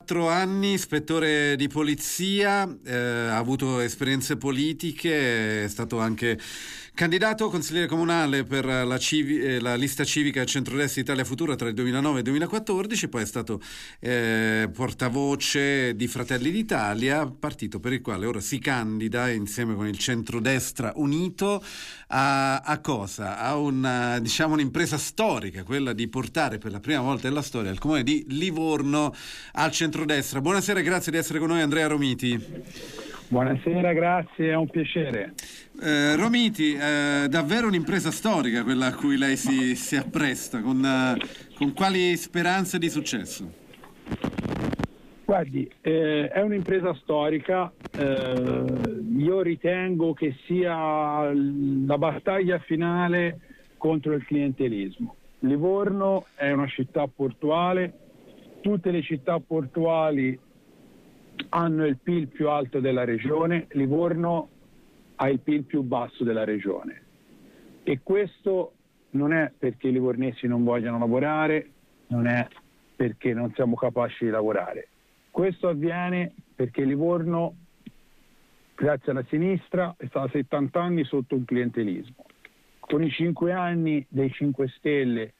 4 anni, ispettore di polizia, ha avuto esperienze politiche, è stato anche candidato consigliere comunale per la lista civica Centrodestra Italia Futura tra il 2009 e il 2014, poi è stato portavoce di Fratelli d'Italia, partito per il quale ora si candida insieme con il Centrodestra Unito a cosa? A un'impresa storica, quella di portare per la prima volta nella storia il comune di Livorno al centrodestra. Buonasera e grazie di essere con noi, Andrea Romiti. Buonasera, grazie, è un piacere. Romiti, davvero un'impresa storica quella a cui lei si appresta, con quali speranze di successo? Guardi, è un'impresa storica, io ritengo che sia la battaglia finale contro il clientelismo. Livorno è una città portuale, tutte le città portuali hanno il PIL più alto della regione, Livorno ha il PIL più basso della regione e questo non è perché i livornesi non vogliono lavorare, non è perché non siamo capaci di lavorare. Questo avviene perché Livorno, grazie alla sinistra, è stata 70 anni sotto un clientelismo. Con i 5 anni dei 5 Stelle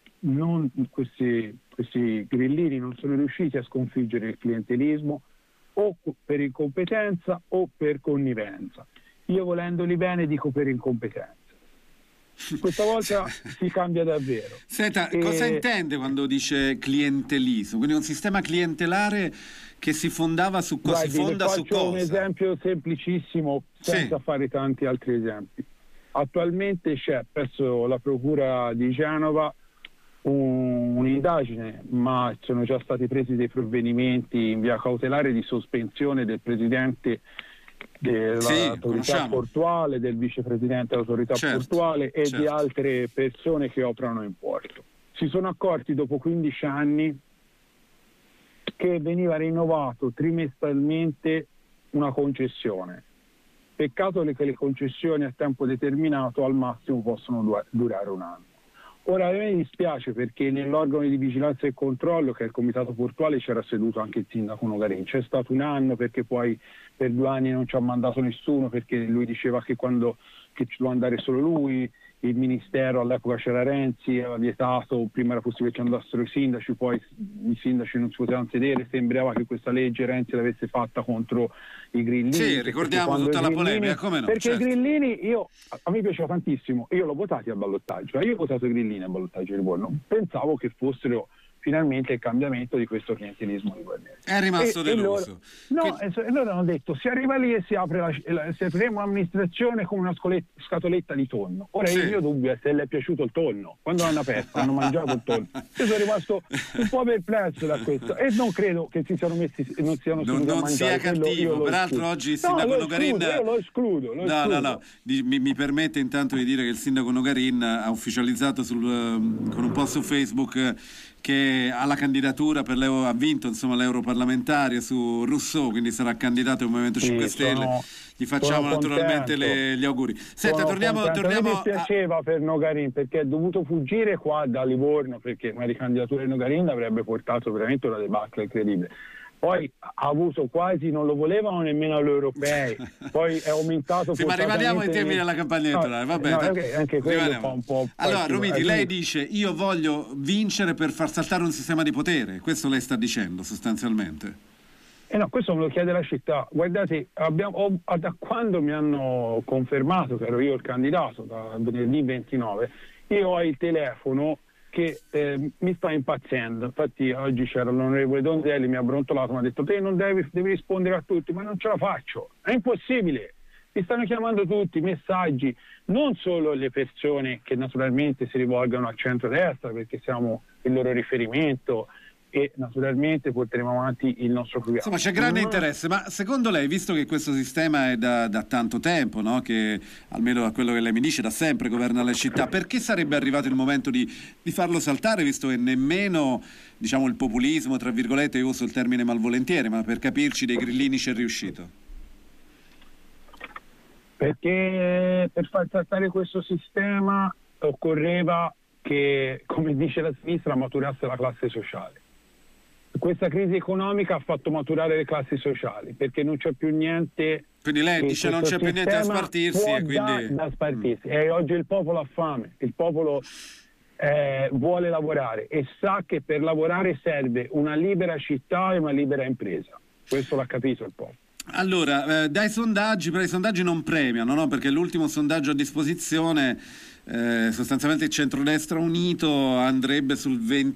questi grillini non sono riusciti a sconfiggere il clientelismo o per incompetenza o per connivenza. Io, volendoli bene, dico per incompetenza. Questa volta si cambia davvero. Senta, cosa intende quando dice clientelismo? Quindi un sistema clientelare che si fondava su cosa? Guardi, si fonda su cosa? Faccio un esempio semplicissimo senza fare tanti altri esempi. Attualmente c'è presso la Procura di Genova un'indagine, ma sono già stati presi dei provvedimenti in via cautelare di sospensione del presidente dell'autorità portuale, del vicepresidente dell'autorità portuale e di altre persone che operano in porto. Si sono accorti dopo 15 anni che veniva rinnovato trimestralmente una concessione. Peccato che le concessioni a tempo determinato al massimo possono durare un anno. Ora a me dispiace perché nell'organo di vigilanza e controllo, che è il comitato portuale, c'era seduto anche il sindaco Nogarin. C'è stato un anno perché poi per 2 anni non ci ha mandato nessuno, perché lui diceva che ci doveva andare solo lui, il ministero, all'epoca c'era Renzi, aveva vietato, prima era possibile che andassero i sindaci, poi i sindaci non si potevano sedere, sembrava che questa legge Renzi l'avesse fatta contro i grillini. Sì, ricordiamo tutta la polemica, come no? Perché i grillini, a me piaceva tantissimo, io l'ho votati al ballottaggio, io ho votato i grillini al ballottaggio di Livorno, pensavo che fossero finalmente il cambiamento di questo clientelismo livornese. È rimasto deluso. E loro hanno detto: si arriva lì e si apriamo un'amministrazione con una scatoletta di tonno. Ora il mio dubbio è se le è piaciuto il tonno. Quando l'hanno aperto hanno mangiato il tonno. Io sono rimasto un po' perplesso da questo e non credo che si siano messi, non siano seduti a mangiare. Non sia cattivo, peraltro oggi il sindaco Nogarin... Io lo escludo. No. Mi permette intanto di dire che il sindaco Nogarin ha ufficializzato con un post su Facebook che ha la candidatura ha vinto l'europarlamentario su Rousseau, quindi sarà candidato al Movimento 5 Stelle. Gli facciamo naturalmente gli auguri. Senta, torniamo mi dispiaceva per Nogarin perché è dovuto fuggire qua da Livorno, perché una ricandidatura di Nogarin avrebbe portato veramente una debacle incredibile. Poi ha avuto quasi, non lo volevano nemmeno agli europei, poi è aumentato. Sì, ma rimaniamo in termini della campagna elettorale, va bene. Anche quello fa un po'. Allora, Romiti, lei dice: io voglio vincere per far saltare un sistema di potere, questo lei sta dicendo sostanzialmente? No, questo me lo chiede la città. Guardate, da quando mi hanno confermato che ero io il candidato, da venerdì 29, io ho il telefono che mi sta impazzendo. Infatti oggi c'era l'onorevole Donzelli, mi ha brontolato, mi ha detto: te non devi rispondere a tutti, ma non ce la faccio, è impossibile, mi stanno chiamando tutti, messaggi, non solo le persone che naturalmente si rivolgono al centro-destra perché siamo il loro riferimento e naturalmente porteremo avanti il nostro programma. Insomma, c'è grande interesse, ma secondo lei, visto che questo sistema è da tanto tempo, no? Che almeno da quello che lei mi dice da sempre governa la città, perché sarebbe arrivato il momento di farlo saltare, visto che nemmeno, diciamo, il populismo, tra virgolette, io uso il termine malvolentieri, ma per capirci, dei grillini c'è riuscito? Perché per far saltare questo sistema occorreva che, come dice la sinistra, maturasse la classe sociale. questa crisi economica ha fatto maturare le classi sociali, perché non c'è più niente. Quindi lei dice non c'è più niente da spartirsi, e quindi da spartirsi. E oggi il popolo ha fame, il popolo vuole lavorare e sa che per lavorare serve una libera città e una libera impresa. Questo l'ha capito il popolo. Allora, dai sondaggi, però i sondaggi non premiano, no? Perché l'ultimo sondaggio a disposizione, sostanzialmente il centrodestra unito andrebbe sul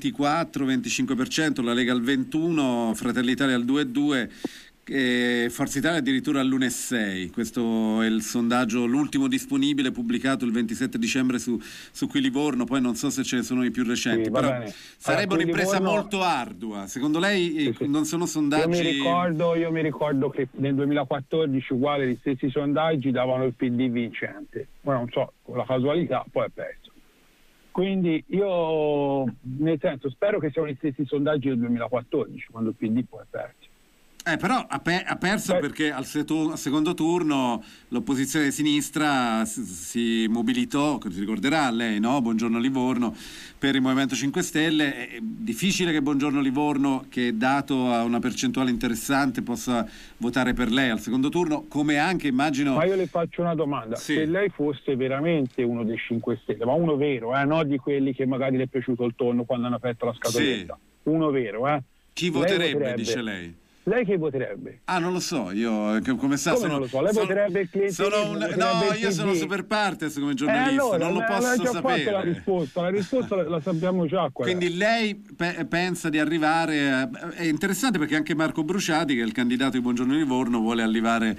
24-25%, la Lega al 21%, Fratelli Italia al 2,2%, e Forza Italia addirittura all'1,6%. Questo è il sondaggio, l'ultimo disponibile, pubblicato il 27 dicembre su Qui Livorno. Poi non so se ce ne sono i più recenti, però sarebbe un'impresa molto ardua. Secondo lei sì. Non sono sondaggi? Io mi ricordo che nel 2014 uguale gli stessi sondaggi davano il PD vincente. Ora non so, con la casualità poi è perso. Quindi io, nel senso, spero che siano gli stessi sondaggi del 2014, quando il PD poi è perso. Però ha perso perché al secondo turno l'opposizione di sinistra si mobilitò, si ricorderà lei, no? Buongiorno Livorno, per il Movimento 5 Stelle. È difficile che Buongiorno Livorno, che è dato a una percentuale interessante, possa votare per lei al secondo turno, come anche immagino... Ma io le faccio una domanda, sì. Se lei fosse veramente uno dei 5 Stelle, ma uno vero, no di quelli che magari le è piaciuto il tonno quando hanno aperto la scatoletta, sì. Uno vero, Chi voterebbe, dice lei? Lei che voterebbe? Non lo so, io come sa non lo so? Lei voterebbe il clientelismo? Io sono super partes come giornalista, allora, non lo posso sapere. La risposta la sappiamo già. Quindi lei pensa di arrivare è interessante perché anche Marco Bruciati, che è il candidato di Buongiorno Livorno, vuole arrivare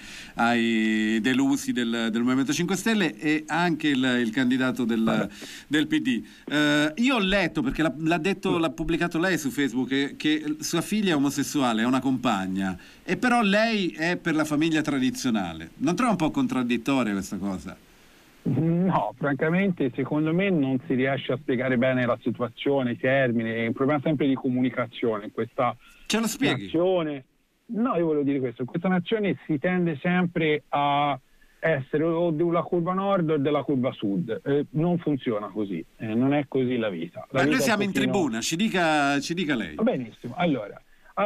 ai delusi del Movimento 5 Stelle, e anche il candidato del PD. Io ho letto, perché l'ha pubblicato lei su Facebook, che sua figlia è omosessuale, è una compagna, e però lei è per la famiglia tradizionale. Non trova un po' contraddittoria questa cosa? No, francamente secondo me non si riesce a spiegare bene la situazione, i termini, è un problema sempre di comunicazione. Questa Ce lo spieghi? Nazione, no, io volevo dire questo, in questa nazione si tende sempre a essere o della curva nord o della curva sud, non funziona così, non è così la vita. Noi siamo in tribuna, ci dica lei. Benissimo, allora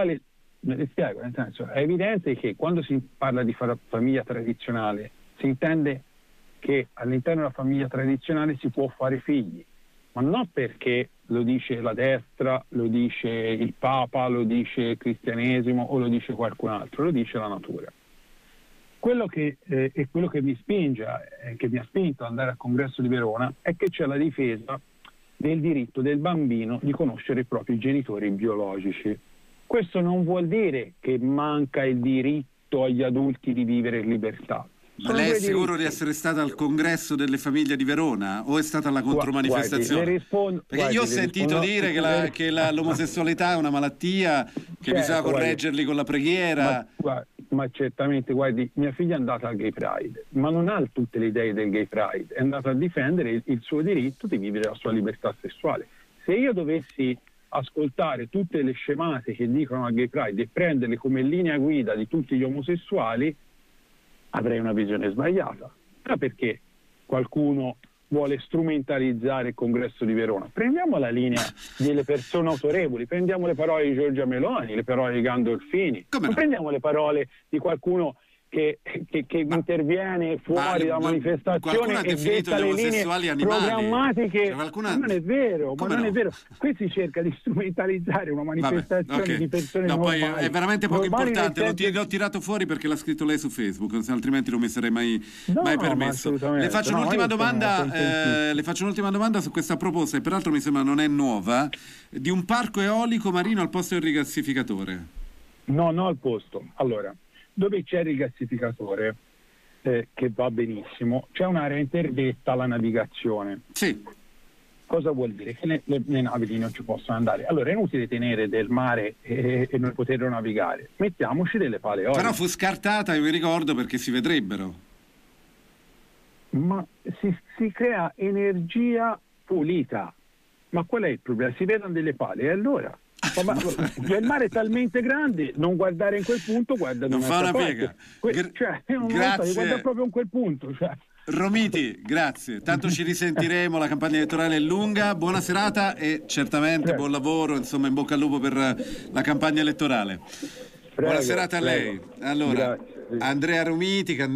le spiego, nel senso, è evidente che quando si parla di famiglia tradizionale si intende che all'interno della famiglia tradizionale si può fare figli, ma non perché lo dice la destra, lo dice il Papa, lo dice il cristianesimo o lo dice qualcun altro, lo dice la natura. Quello che mi spinge, che mi ha spinto ad andare al Congresso di Verona, è che c'è la difesa del diritto del bambino di conoscere i propri genitori biologici. Questo non vuol dire che manca il diritto agli adulti di vivere in libertà. Ma lei è sicuro di essere stata al Congresso delle famiglie di Verona o è stata alla contromanifestazione? Perché io ho sentito dire che l'omosessualità è una malattia, che bisogna correggerli con la preghiera. Ma certamente, guardi, mia figlia è andata al Gay Pride, ma non ha tutte le idee del Gay Pride, è andata a difendere il suo diritto di vivere la sua libertà sessuale. Se io dovessi ascoltare tutte le scemate che dicono al Gay Pride e prenderle come linea guida di tutti gli omosessuali, avrei una visione sbagliata. Ma perché qualcuno vuole strumentalizzare il Congresso di Verona? Prendiamo la linea delle persone autorevoli, prendiamo le parole di Giorgia Meloni, le parole di Gandolfini, non prendiamo le parole di qualcuno che interviene fuori dalla manifestazione e detta le linee programmatiche. Ma non è vero, non è vero. Qui si cerca di strumentalizzare una manifestazione di persone normali. Poi è veramente poco importante, l'ho tirato fuori perché l'ha scritto lei su Facebook, altrimenti non mi sarei mai permesso. Le faccio un'ultima domanda su questa proposta, e peraltro mi sembra non è nuova, di un parco eolico marino al posto del rigassificatore. No al posto. Allora, dove c'è il rigassificatore, che va benissimo, c'è un'area interdetta alla navigazione. Sì. Cosa vuol dire? Che le navi lì non ci possono andare. Allora è inutile tenere del mare e non poterlo navigare. Mettiamoci delle pale eoliche. Però fu scartata, io mi ricordo, perché si vedrebbero. Ma si crea energia pulita. Ma qual è il problema? Si vedono delle pale e allora... Ma il mare è talmente grande, non guardare in quel punto, guarda, non fa una piega. Grazie. Guarda proprio in quel punto, Romiti, grazie. Tanto ci risentiremo, la campagna elettorale è lunga. Buona serata e certamente buon lavoro, insomma, in bocca al lupo per la campagna elettorale. Buona serata a lei. Allora, Andrea Romiti,